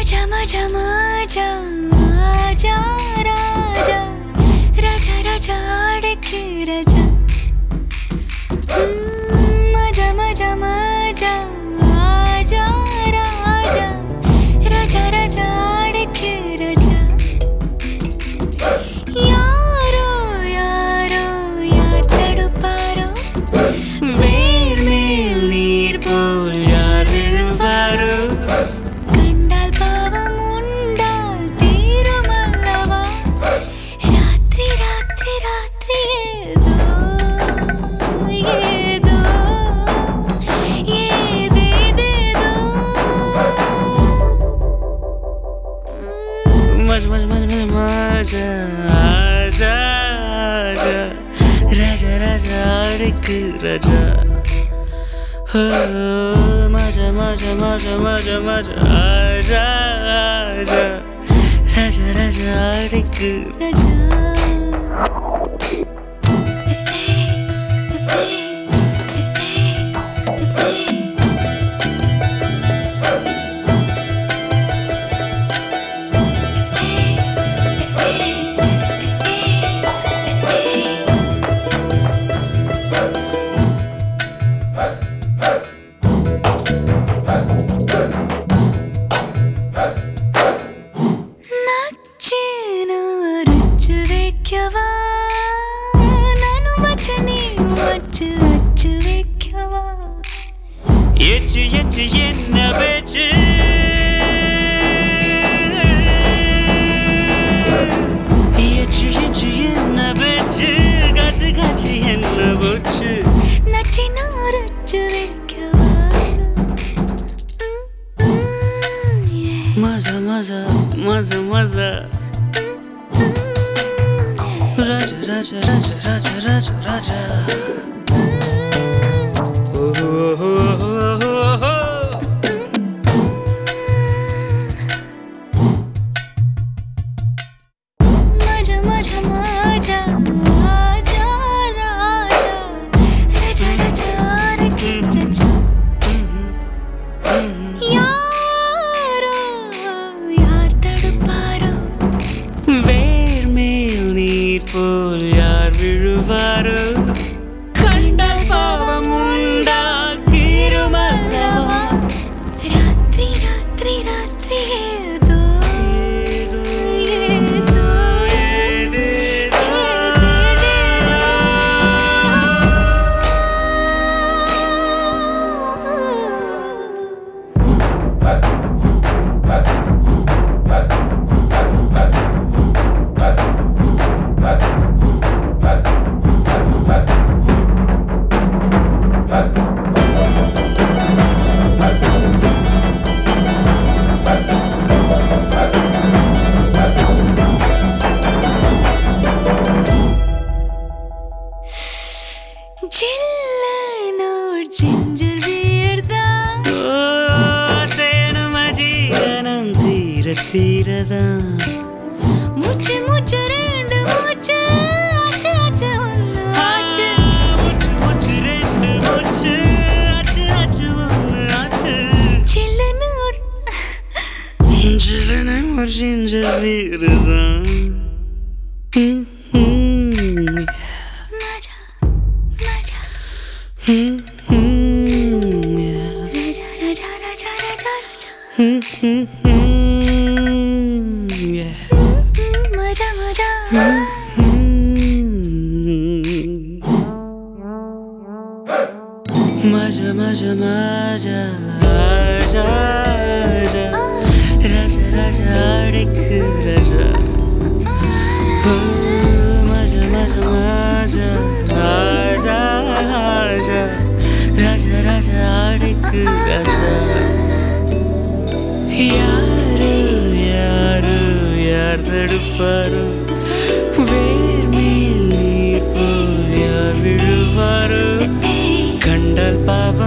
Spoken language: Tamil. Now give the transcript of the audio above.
मजा मजा मजा आजा राजा राजा राजा आड़के राजा मजा मजा मजा आजा राजा राजा राजा आड़के राजा यारो यारो यार तड़पारो वेर मेल नीर पोल यार विழுவாரோ கண்டால் பாவம் உண்டால் தீருமல்லவா ராத்திரி ராத்திரி ராத்திரி ஏதோ ஏதேதேதோ மஜ மஜ மஜ மஜ மஜா ஆஜா ஆஜா ராஜா ராஜா அடிக்கு ராஜா मजा मजा मजा मजा मजा आजा आजा राजा राजा अड़के राजा எச்சு எச்சு என்ன பேச்சு எச்சு எச்சு என்ன பேச்சு காச்சு காச்சு என்ன போச்சு நச்சு நோரச்சு வைக்கவா மஜா மஜா மஜா மஜா ராஜா ராஜா ராஜா ராஜா ராஜா ராஜா मजा मजा मजा आजा राजा राजा राजा अड़के राजा यारो यार तड़पारो वेर मेल नीर पोल यार विழுவாரோ கண்டால் பாவம் உண்டால் தீருமல்லவா ராத்திரி ராத்திரி ராத்திரி ஏதோ ஏதோ ஏதேதோ ஜில்லனோர் ஜிஞ்சர் வீர்தா சேனு மஜீரனம் தீர தீரதா மூச்சு மூச்சு ரெண்டு மூச்சு ஆச்சு ஆச்சு ஒன்று ஆச்சு மூச்சு மூச்சு ரெண்டு மூச்சு ஆச்சு ஆச்சு ஒன்று ஆச்சு ஜில்லனோர் ஜிஞ்சர் வீர்தா राजा राजा राजा राजा राजा मजा मजा मजा मजा मजा आजा आजा राजा राजा अड़के राजा मजा मजा मजा आजा आजा राजा राजा अड़के राजा यारो यारो यार तड़पारो वेर मेल नीर पोल यार विழுவாரோ கண்டால் பாவம்